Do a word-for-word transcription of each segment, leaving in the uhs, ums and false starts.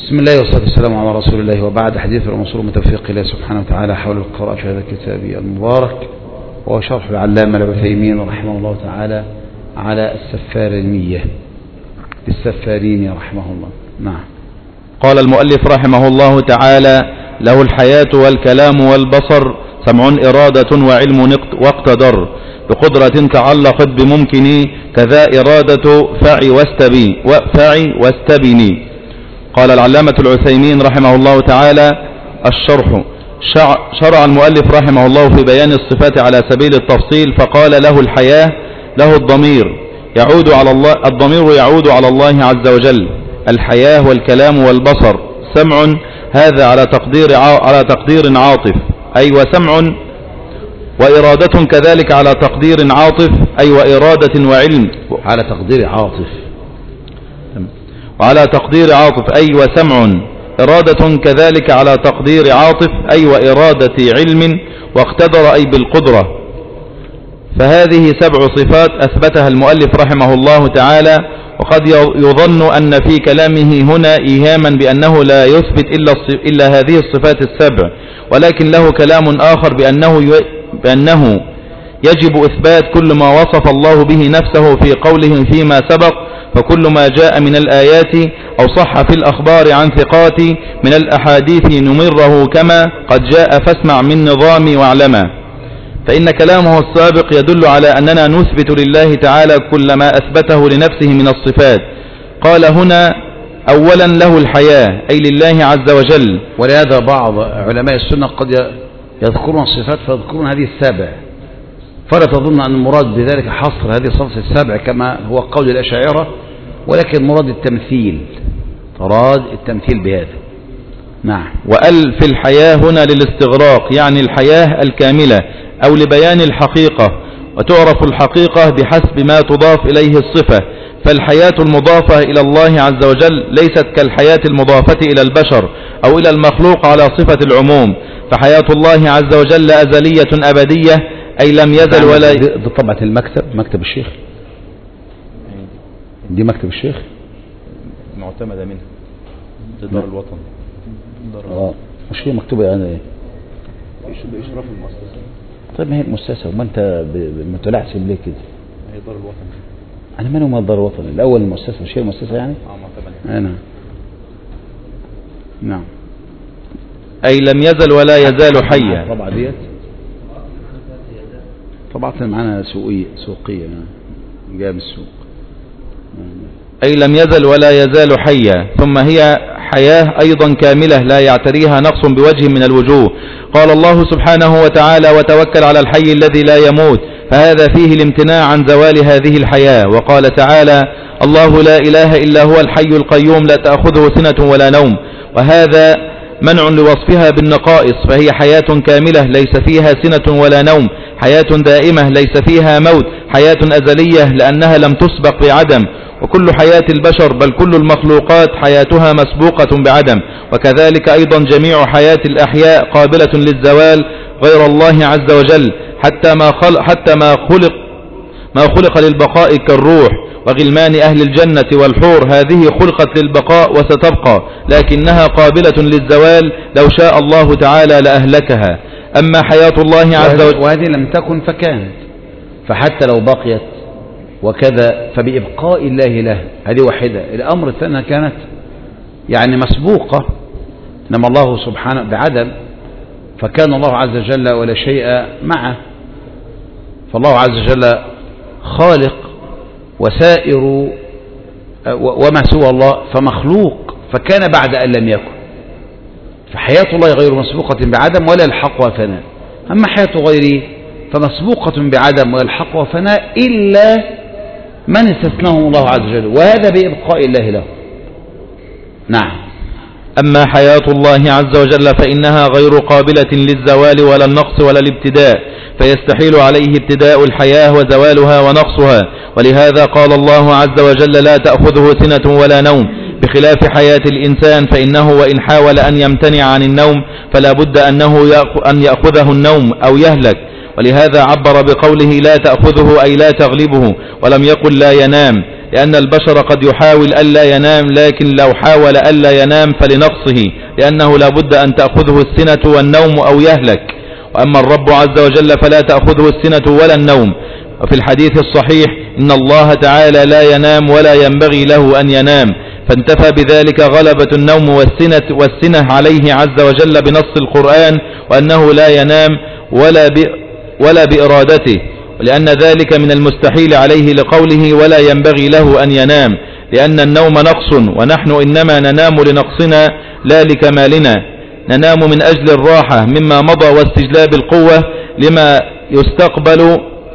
بسم الله والصلاة والسلام على رسول الله، وبعد. حديث الموصول من توفيق الله سبحانه وتعالى حول القراءة في هذا الكتاب المبارك، وهو شرح العلامة العثيمين رحمه الله تعالى على السفارينية للسفارين رحمه الله. نعم. قال المؤلف رحمه الله تعالى: له الحياة والكلام والبصر، سمع إرادة وعلم واقتدر، بقدرة تعلقت بممكن، كذا إرادة فعي واستبي وفعي واستبني. قال العلامة العثيمين رحمه الله تعالى: الشرح. شرع المؤلف رحمه الله في بيان الصفات على سبيل التفصيل، فقال: له الحياة، له الضمير يعود على الله، الضمير يعود على الله عز وجل. الحياة والكلام والبصر، سمع، هذا على تقدير على تقدير عاطف، أي وسمع، وإرادة كذلك على تقدير عاطف، أي وإرادة وعلم على تقدير عاطف، وعلى تقدير عاطف أي وسمع، إرادة كذلك على تقدير عاطف أي وإرادة علم، واقتدر أي بالقدرة. فهذه سبع صفات أثبتها المؤلف رحمه الله تعالى. وقد يظن أن في كلامه هنا إيهاما بأنه لا يثبت إلا, إلا هذه الصفات السبع، ولكن له كلام آخر بأنه, بأنه يجب إثبات كل ما وصف الله به نفسه في قوله فيما سبق، فكل ما جاء من الآيات أو صح في الأخبار عن ثقات من الأحاديث نمره كما قد جاء، فاسمع من نظامي واعلما. فإن كلامه السابق يدل على أننا نثبت لله تعالى كل ما أثبته لنفسه من الصفات. قال هنا: أولا له الحياة، أي لله عز وجل. ولهذا بعض علماء السنة قد يذكرون الصفات فيذكرون هذه السبع، فلا تظن أن المراد بذلك حصر هذه الصفات السبع كما هو قول الأشاعرة، ولكن مراد التمثيل، مراد التمثيل بهذا. نعم. وأل في الحياة هنا للاستغراق، يعني الحياة الكاملة أو لبيان الحقيقة، وتعرف الحقيقة بحسب ما تضاف إليه الصفة. فالحياة المضافة إلى الله عز وجل ليست كالحياة المضافة إلى البشر أو إلى المخلوق على صفة العموم، فحياة الله عز وجل أزلية أبدية، أي لم يزل ولا. دي طبعة المكتب، مكتب الشيخ، دي مكتب الشيخ معتمدة منها دار الوطن. اه مش هي مكتوبة يعني ايه؟ بإشراف المؤسسة. طيب ما هي المؤسسة، وما انت متلعثم ليه كده؟ هي دار الوطن. انا مالي ومال دار الوطن؟ الاول المؤسسة، مش هي المؤسسة يعني؟ اه معتمدة. انا نعم. أي لم يزل ولا يزال حيا. طبعا ديت طبعا معنا سوقية سوقية جاء من السوق. أي لم يزل ولا يزال حيا. ثم هي حياة أيضا كاملة لا يعتريها نقص بوجه من الوجوه. قال الله سبحانه وتعالى: وتوكل على الحي الذي لا يموت، فهذا فيه الامتناع عن زوال هذه الحياة. وقال تعالى: الله لا إله إلا هو الحي القيوم لا تأخذه سنة ولا نوم، وهذا منع لوصفها بالنقائص، فهي حياة كاملة ليس فيها سنة ولا نوم، حياة دائمة ليس فيها موت، حياة أزلية لأنها لم تسبق بعدم. وكل حياة البشر بل كل المخلوقات حياتها مسبوقة بعدم، وكذلك أيضا جميع حياة الأحياء قابلة للزوال غير الله عز وجل، حتى ما خلق, حتى ما خلق, ما خلق للبقاء كالروح وغلمان أهل الجنة والحور، هذه خلقت للبقاء وستبقى، لكنها قابلة للزوال، لو شاء الله تعالى لأهلكها. أما حياة الله عز وجل، وهذه لم تكن فكانت، فحتى لو بقيت وكذا فبإبقاء الله له، هذه واحدة. الأمر الثاني كانت يعني مسبوقة، إنما الله سبحانه بعدم، فكان الله عز وجل ولا شيء معه، فالله عز وجل خالق وسائر وما سوى الله فمخلوق، فكان بعد أن لم يكن. فحياة الله غير مسبوقة بعدم ولا يلحقها فناء، أما حياة غيره فمسبوقة بعدم ويلحقها فناء إلا من استثناهم الله عز وجل، وهذا بإبقاء الله له. نعم. أما حياة الله عز وجل فإنها غير قابلة للزوال ولا النقص ولا الابتداء، فيستحيل عليه ابتداء الحياة وزوالها ونقصها. ولهذا قال الله عز وجل: لا تأخذه سنة ولا نوم، بخلاف حياة الإنسان، فإنه وإن حاول أن يمتنع عن النوم فلا بد أنه أن يأخذه النوم أو يهلك. ولهذا عبر بقوله لا تأخذه أي لا تغلبه، ولم يقل لا ينام، لأن البشر قد يحاول ألا ينام، لكن لو حاول ألا ينام فلنقصه، لأنه لا بد أن تأخذه السنة والنوم أو يهلك. وأما الرب عز وجل فلا تأخذه السنة ولا النوم. وفي الحديث الصحيح إن الله تعالى لا ينام ولا ينبغي له أن ينام، فانتفى بذلك غلبة النوم والسنة, والسنة عليه عز وجل بنص القرآن، وأنه لا ينام ولا, ولا بإرادته، لأن ذلك من المستحيل عليه لقوله ولا ينبغي له أن ينام، لأن النوم نقص، ونحن إنما ننام لنقصنا لا لكمالنا، ننام من أجل الراحة مما مضى واستجلاب القوة لما يستقبل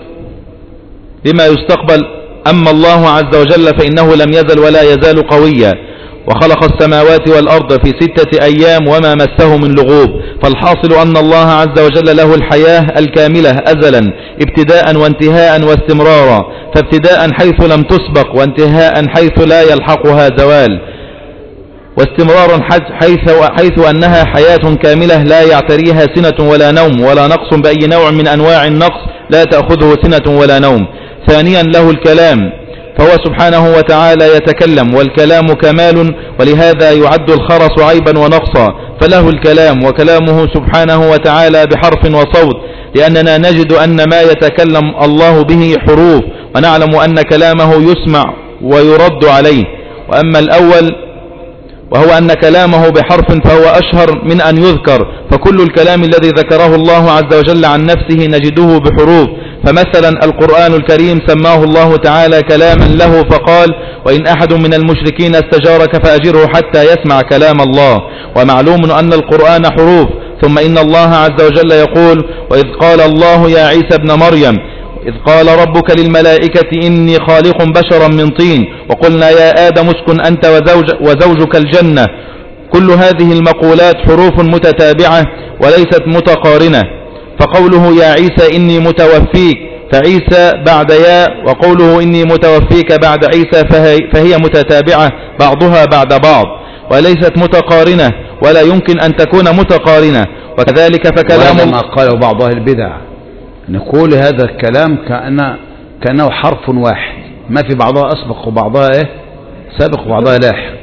لما يستقبل أما الله عز وجل فإنه لم يزل ولا يزال قويا، وخلق السماوات والأرض في ستة أيام وما مسه من لغوب. فالحاصل أن الله عز وجل له الحياة الكاملة أزلا، ابتداء وانتهاء واستمرارا، فابتداء حيث لم تسبق، وانتهاء حيث لا يلحقها زوال، واستمرار حيث, حيث أنها حياة كاملة لا يعتريها سنة ولا نوم ولا نقص بأي نوع من أنواع النقص، لا تأخذه سنة ولا نوم. ثانيا له الكلام، فهو سبحانه وتعالى يتكلم، والكلام كمال، ولهذا يعد الخرس عيبا ونقصا، فله الكلام، وكلامه سبحانه وتعالى بحرف وصوت، لأننا نجد أن ما يتكلم الله به حروف، ونعلم أن كلامه يسمع ويرد عليه. وأما الأول وهو أن كلامه بحرف فهو أشهر من أن يذكر، فكل الكلام الذي ذكره الله عز وجل عن نفسه نجده بحروف. فمثلا القرآن الكريم سماه الله تعالى كلاما له، فقال وإن أحد من المشركين استجارك فأجره حتى يسمع كلام الله. ومعلوم أن القرآن حروف. ثم إن الله عز وجل يقول وإذ قال الله يا عيسى ابن مريم إذ قال ربك للملائكة إني خالق بشرا من طين وقلنا يا آدم اسكن أنت وزوج وزوجك الجنة. كل هذه المقولات حروف متتابعة وليست متقارنة. فقوله يا عيسى إني متوفيك فعيسى بعد يا، وقوله إني متوفيك بعد عيسى فهي, فهي متتابعة بعضها بعد بعض وليست متقارنة، ولا يمكن أن تكون متقارنة. وكذلك فكلام ما قاله بعض أهل البدع نقول هذا الكلام كأنه, كأنه حرف واحد، ما في بعضها أسبق وبعضها إيه سابق وبعضها لاحق،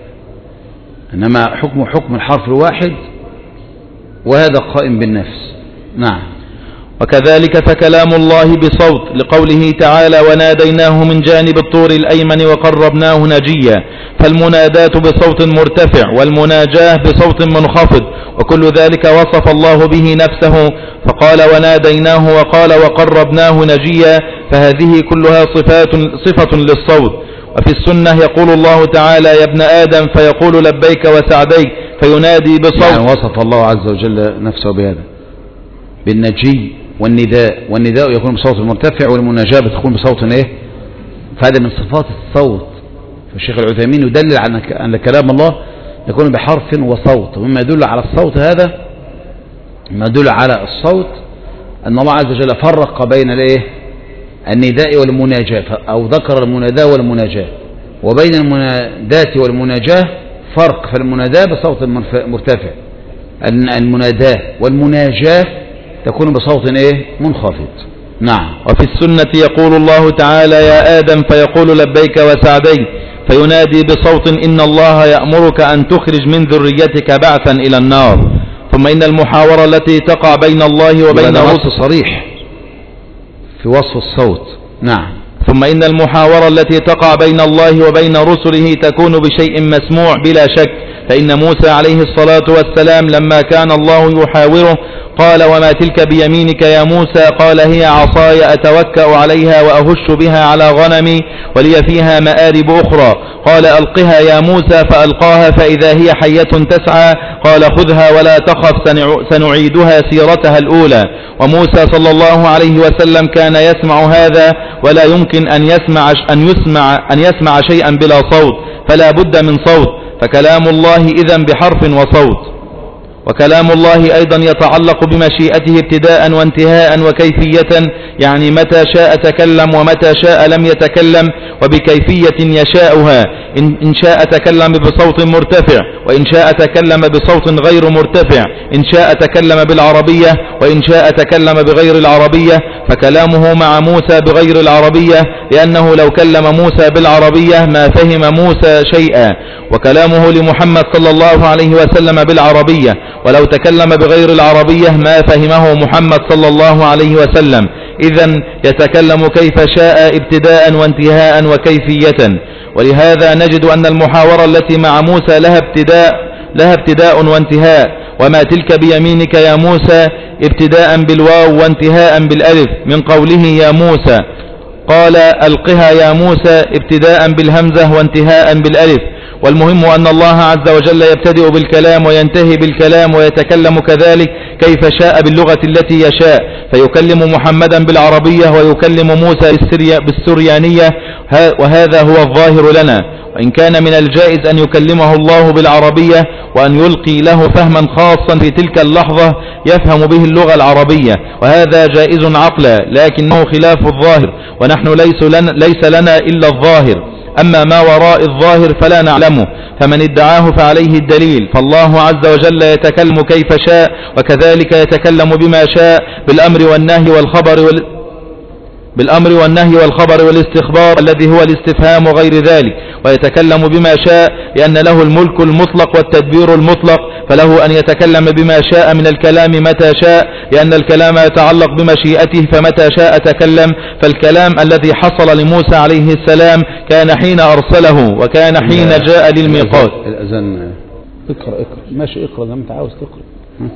إنما حكم حكم الحرف الواحد، وهذا قائم بالنفس. نعم. وكذلك فكلام الله بصوت، لقوله تعالى وناديناه من جانب الطور الأيمن وقربناه نجيا، فالمنادات بصوت مرتفع والمناجاة بصوت منخفض، وكل ذلك وصف الله به نفسه فقال وناديناه وقال وقربناه نجيا، فهذه كلها صفات صفة للصوت. وفي السنة يقول الله تعالى يا ابن آدم فيقول لبيك وسعديك فينادي بصوت، يعني وصف الله عز وجل نفسه بهذا بالنجي والنداء، والنداء يكون بصوت مرتفع والمناجاة بتكون بصوت ايه، فهذا من صفات الصوت. فالشيخ العثيمين يدلل على أن كلام الله يكون بحرف وصوت، ومما يدل على الصوت هذا ما يدل على الصوت أن الله عز وجل فرق بين الايه النداء والمناجاة، أو ذكر المناداة والمناجاة، وبين المناداة والمناجاة فرق، فالمناداة بصوت مرتفع، المناداة والمناجاة تكون بصوت ايه منخفض. نعم. وفي السنة يقول الله تعالى يا آدم فيقول لبيك وسعديك فينادي بصوت إن الله يأمرك أن تخرج من ذريتك بعثا إلى النار. ثم إن المحاورة التي تقع بين الله وبين نص صريح في وصف الصوت. نعم. ثم إن المحاورة التي تقع بين الله وبين رسله تكون بشيء مسموع بلا شك، فإن موسى عليه الصلاة والسلام لما كان الله يحاوره قال وما تلك بيمينك يا موسى؟ قال هي عصاي أتوكأ عليها وأهش بها على غنمي ولي فيها مآرب أخرى. قال ألقها يا موسى فألقاها فإذا هي حية تسعى. قال خذها ولا تخف سنعيدها سيرتها الأولى. وموسى صلى الله عليه وسلم كان يسمع هذا ولا يمكن أن يسمع أن يسمع أن يسمع شيئا بلا صوت، فلا بد من صوت، فكلام الله إذن بحرف وصوت. وكلام الله أيضا يتعلق بمشيئته ابتداء وانتهاء وكيفية، يعني متى شاء تكلم ومتى شاء لم يتكلم، وبكيفية يشاؤها، إن شاء تكلم بصوت مرتفع، وإن شاء تكلم بصوت غير مرتفع، إن شاء تكلم بالعربية، وإن شاء تكلم بغير العربية. فكلامه مع موسى بغير العربية، لأنه لو كلم موسى بالعربية ما فهم موسى شيئا، وكلامه لمحمد صلى الله عليه وسلم بالعربية، ولو تكلم بغير العربية ما فهمه محمد صلى الله عليه وسلم. إذن يتكلم كيف شاء ابتداء وانتهاء وكيفية. ولهذا نجد أن المحاورة التي مع موسى لها ابتداء لها ابتداء وانتهاء. وما تلك بيمينك يا موسى ابتداء بالواو وانتهاء بالألف، من قوله يا موسى قال ألقها يا موسى ابتداء بالهمزة وانتهاء بالألف. والمهم أن الله عز وجل يبتدئ بالكلام وينتهي بالكلام ويتكلم كذلك كيف شاء باللغة التي يشاء، فيكلم محمدا بالعربية ويكلم موسى بالسريانية، وهذا هو الظاهر لنا. وإن كان من الجائز أن يكلمه الله بالعربية وأن يلقي له فهما خاصا في تلك اللحظة يفهم به اللغة العربية، وهذا جائز عقلا، لكنه خلاف الظاهر، ونحن ليس لنا, ليس لنا إلا الظاهر. أما ما وراء الظاهر فلا نعلمه، فمن ادعاه فعليه الدليل. فالله عز وجل يتكلم كيف شاء، وكذلك يتكلم بما شاء بالأمر والنهي والخبر وال... بالأمر والنهي والخبر والاستخبار الذي هو الاستفهام وغير ذلك، ويتكلم بما شاء لأن له الملك المطلق والتدبير المطلق، فله أن يتكلم بما شاء من الكلام متى شاء، لأن الكلام يتعلق بمشيئته، فمتى شاء تكلم. فالكلام الذي حصل لموسى عليه السلام كان حين أرسله، وكان حين جاء للميقات. الأذان اقرأ اقرأ ماشي اقرأ لما تعاوز تقرأ.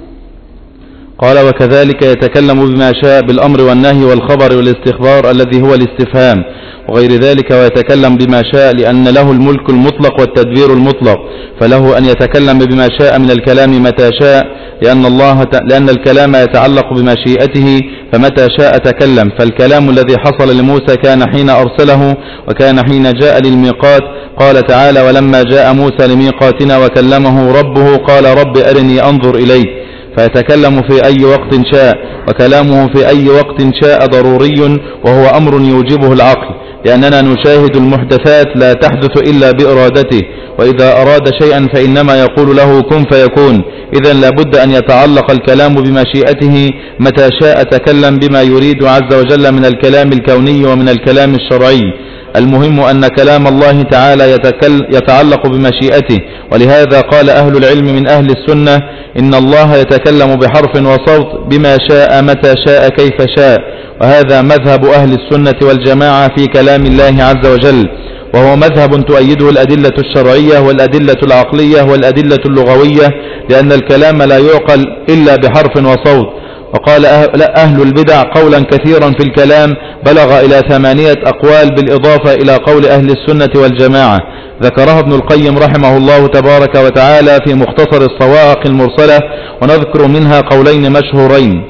قال وكذلك يتكلم بما شاء بالأمر والنهي والخبر والاستخبار الذي هو الاستفهام وغير ذلك، ويتكلم بما شاء لأن له الملك المطلق والتدبير المطلق، فله أن يتكلم بما شاء من الكلام متى شاء، لأن, الله ت... لأن الكلام يتعلق بمشيئته، فمتى شاء تكلم. فالكلام الذي حصل لموسى كان حين أرسله، وكان حين جاء للميقات. قال تعالى ولما جاء موسى لميقاتنا وكلمه ربه قال رب أرني أنظر إليك. فيتكلم في أي وقت شاء، وكلامه في أي وقت شاء ضروري، وهو أمر يوجبه العقل، لأننا نشاهد المحدثات لا تحدث إلا بإرادته، وإذا أراد شيئا فإنما يقول له كن فيكون. إذن لابد أن يتعلق الكلام بمشيئته، متى شاء تكلم بما يريد عز وجل من الكلام الكوني ومن الكلام الشرعي. المهم أن كلام الله تعالى يتعلق بمشيئته، ولهذا قال أهل العلم من أهل السنة إن الله يتكلم بحرف وصوت بما شاء متى شاء كيف شاء، وهذا مذهب أهل السنة والجماعة في كلام الله عز وجل، وهو مذهب تؤيده الأدلة الشرعية والأدلة العقلية والأدلة اللغوية، لأن الكلام لا يعقل إلا بحرف وصوت. وقال أهل البدع قولا كثيرا في الكلام بلغ إلى ثمانية أقوال بالإضافة إلى قول أهل السنة والجماعة، ذكرها ابن القيم رحمه الله تبارك وتعالى في مختصر الصواعق المرسلة، ونذكر منها قولين مشهورين.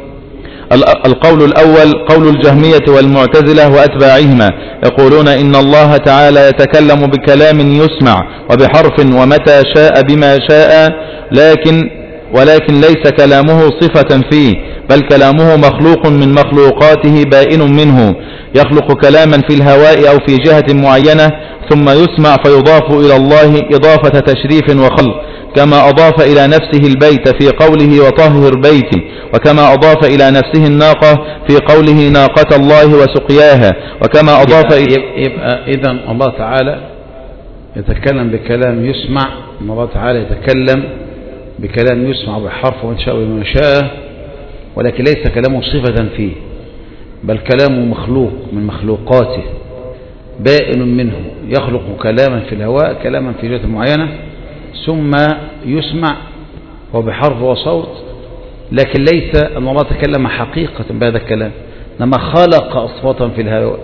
القول الأول قول الجهمية والمعتزلة وأتباعهما، يقولون إن الله تعالى يتكلم بكلام يسمع وبحرف ومتى شاء بما شاء، لكن ولكن ليس كلامه صفة فيه، بل كلامه مخلوق من مخلوقاته بائن منه، يخلق كلاما في الهواء أو في جهة معينة ثم يسمع فيضاف إلى الله إضافة تشريف وخلق، كما أضاف إلى نفسه البيت في قوله وطهر بيتي، وكما أضاف إلى نفسه الناقة في قوله ناقة الله وسقياها، وكما أضاف يبقى, يبقى إذن الله تعالى يتكلم بكلام يسمع، الله تعالى يتكلم بكلام يسمع بحرف وانشاء وما شاء، ولكن ليس كلامه صفة فيه، بل كلامه مخلوق من مخلوقاته بائن منه، يخلق كلاما في الهواء كلاما في جهة معينة ثم يسمع وبحرف وصوت، لكن ليس أن الله تكلم حقيقة بهذا الكلام، لما خلق أصواتا في الهواء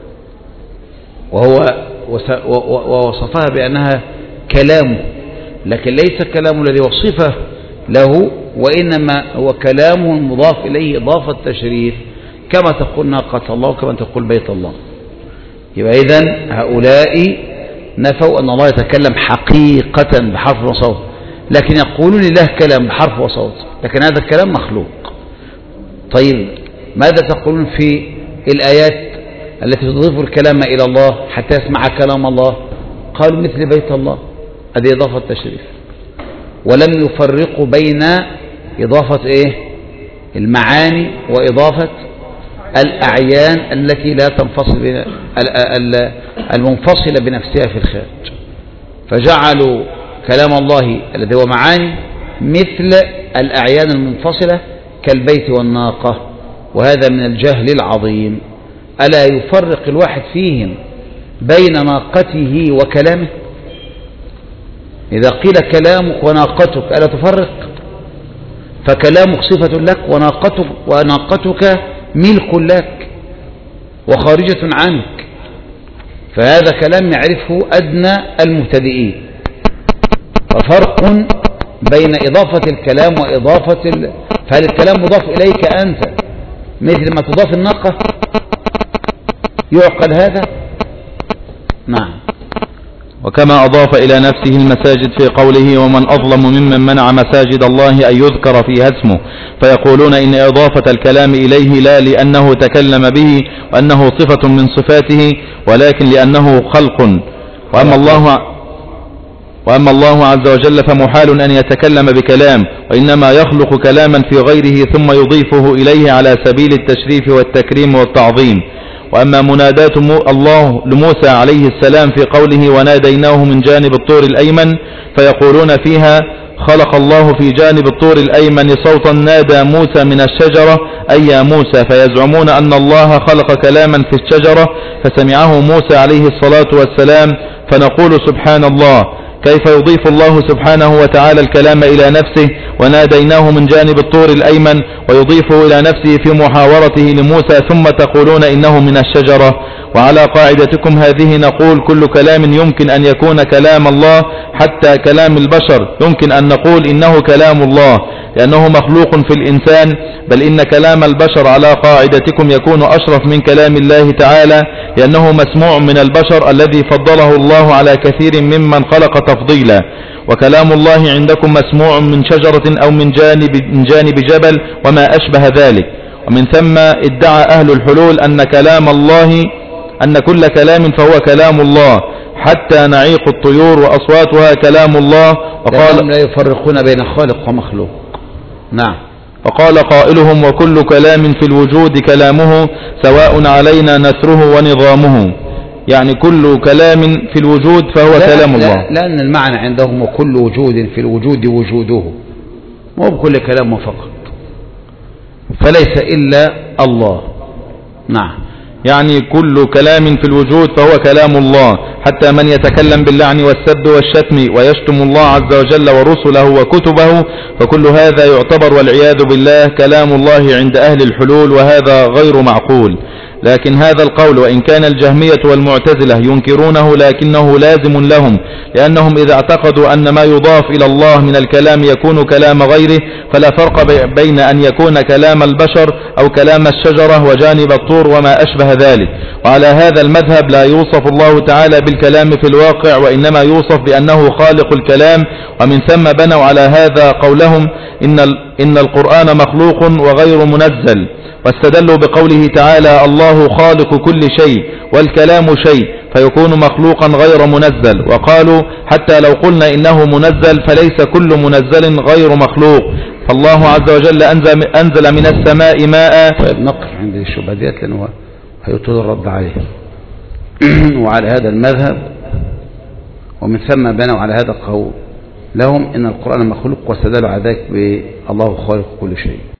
وهو ووصفها بأنها كلامه، لكن ليس الكلام الذي وصفه له، وإنما هو كلام مضاف إليه إضافة تشريف، كما تقول ناقة الله وكما تقول بيت الله. يبقى إذن هؤلاء نفوا أن الله يتكلم حقيقة بحرف وصوت، لكن يقولون لله كلام بحرف وصوت، لكن هذا الكلام مخلوق. طيب ماذا تقولون في الآيات التي تضيف الكلام إلى الله حتى يسمع كلام الله؟ قالوا مثل بيت الله، هذه إضافة تشريف، ولم يفرقوا بين إضافة إيه المعاني وإضافة الأعيان التي لا تنفصل بين المنفصلة بنفسها في الخارج، فجعلوا كلام الله الذي هو معاني مثل الأعيان المنفصلة كالبيت والناقة، وهذا من الجهل العظيم. ألا يفرق الواحد فيهم بين ناقته وكلامه؟ إذا قيل كلامك وناقتك ألا تفرق؟ فكلامك صفة لك وناقتك, وناقتك ملك لك وخارجة عنك، فهذا كلام يعرفه أدنى المبتدئين. ففرق بين إضافة الكلام وإضافة ال... فهل الكلام مضاف إليك أنت مثل ما تضاف الناقة؟ يعقل هذا؟ نعم. وكما أضاف إلى نفسه المساجد في قوله ومن أظلم ممن منع مساجد الله أن يذكر فيها اسمه، فيقولون إن إضافة الكلام إليه لا لأنه تكلم به وأنه صفة من صفاته، ولكن لأنه خلق. وأما الله وأما الله عز وجل فمحال أن يتكلم بكلام، وإنما يخلق كلاما في غيره ثم يضيفه إليه على سبيل التشريف والتكريم والتعظيم. وأما منادات الله لموسى عليه السلام في قوله وناديناه من جانب الطور الأيمن، فيقولون فيها خلق الله في جانب الطور الأيمن صوتا نادى موسى من الشجرة أي يا موسى، فيزعمون أن الله خلق كلاما في الشجرة فسمعه موسى عليه الصلاة والسلام. فنقول سبحان الله، كيف يضيف الله سبحانه وتعالى الكلام إلى نفسه وناديناه من جانب الطور الأيمن ويضيفه إلى نفسه في محاورته لموسى، ثم تقولون إنه من الشجرة؟ وعلى قاعدتكم هذه نقول كل كلام يمكن أن يكون كلام الله، حتى كلام البشر يمكن أن نقول إنه كلام الله لأنه مخلوق في الإنسان، بل إن كلام البشر على قاعدتكم يكون أشرف من كلام الله تعالى لأنه مسموع من البشر الذي فضله الله على كثير ممن خلق تفضيلا. وكلام الله عندكم مسموع من شجرة أو من جانب, من جانب جبل وما أشبه ذلك. ومن ثم ادعى أهل الحلول أن كلام الله أن كل كلام فهو كلام الله، حتى نعيق الطيور وأصواتها كلام الله. وقال لا يفرقون بين خالق ومخلوق. نعم. وقال قائلهم وكل كلام في الوجود كلامه سواء علينا نثره ونظامه، يعني كل كلام في الوجود فهو لا كلام الله. لا لأن المعنى عندهم وكل وجود في الوجود وجوده، مو بكل كلام فقط، فليس إلا الله. نعم. يعني كل كلام في الوجود فهو كلام الله، حتى من يتكلم باللعن والسب والشتم ويشتم الله عز وجل ورسله وكتبه، فكل هذا يعتبر والعياذ بالله كلام الله عند أهل الحلول، وهذا غير معقول. لكن هذا القول وإن كان الجهمية والمعتزلة ينكرونه لكنه لازم لهم، لأنهم إذا اعتقدوا أن ما يضاف إلى الله من الكلام يكون كلام غيره، فلا فرق بين أن يكون كلام البشر أو كلام الشجرة وجانب الطور وما أشبه ذلك. وعلى هذا المذهب لا يوصف الله تعالى بالكلام في الواقع، وإنما يوصف بأنه خالق الكلام. ومن ثم بنوا على هذا قولهم إن, إن القرآن مخلوق وغير منزل، واستدلوا بقوله تعالى الله خالق كل شيء والكلام شيء، فيكون مخلوقا غير منزل. وقالوا حتى لو قلنا إنه منزل فليس كل منزل غير مخلوق، فالله عز وجل أنزل, أنزل من السماء ماء. طيب نقف عند الشبهات لأنه هيطول الرد عليه. وعلى هذا المذهب ومن ثم بنوا على هذا القول لهم إن القرآن مخلوق، واستدلوا على ذلك بالله خالق كل شيء.